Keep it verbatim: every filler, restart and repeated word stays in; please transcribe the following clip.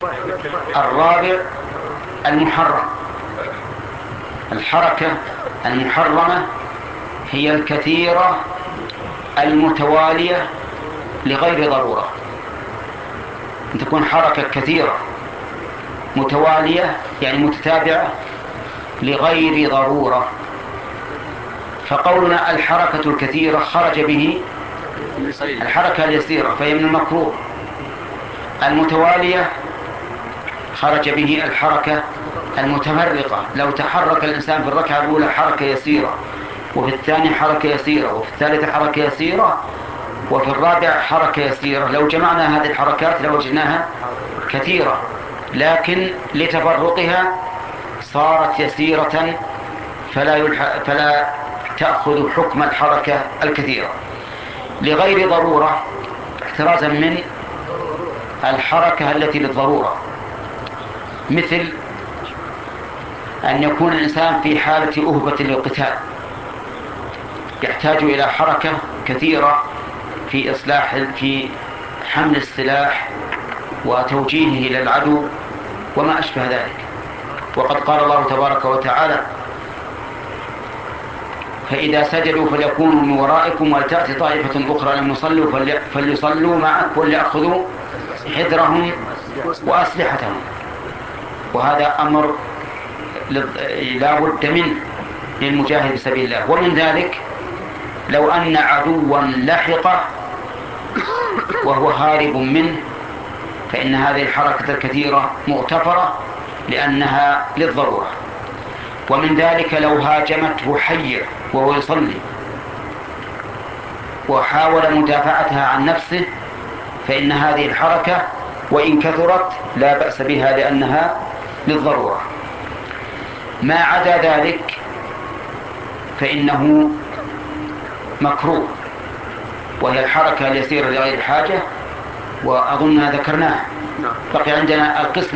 الرابع المحرم. الحركة المحرمة هي الكثيرة المتوالية لغير ضرورة. أن تكون حركة كثيرة متوالية يعني متتابعة لغير ضرورة. فقولنا الحركة الكثيرة خرج به الحركة اليسيرة فهي من المكروه. المتوالية خرج به الحركة المتفرقة. لو تحرك الإنسان في الركعة الأولى حركة يسيرة، وفي الثانية حركة يسيرة، وفي الثالثة حركة يسيرة، وفي الرابعة حركة يسيرة، لو جمعنا هذه الحركات لوجدناها كثيرة، لكن لتفرقها صارت يسيرة فلا, يلح... فلا تأخذ حكم الحركة الكثيرة لغير ضرورة، احترازا من الحركة التي للضرورة، مثل أن يكون الإنسان في حالة أهبة للقتال يحتاج إلى حركة كثيرة في إصلاح في حمل السلاح وتوجيهه إلى العدو وما أشبه ذلك. وقد قال الله تبارك وتعالى: فإذا سجدوا فليكونوا من ورائكم ولتأتي طائفة أخرى لم يصلوا فليصلوا معك وليأخذوا حذرهم وأسلحتهم. وهذا أمر لا بد منه للمجاهد في سبيل الله. ومن ذلك لو أن عدوا لحقه وهو هارب منه فإن هذه الحركة الكثيرة مغتفرة لأنها للضرورة. ومن ذلك لو هاجمته حية وهو يصلي وحاول مدافعتها عن نفسه فإن هذه الحركة وإن كثرت لا بأس بها لأنها للضرورة. ما عدا ذلك فإنه مكروه، وهي الحركة اليسيرة لغير حاجة، وأظننا ذكرناها. بقي عندنا القسم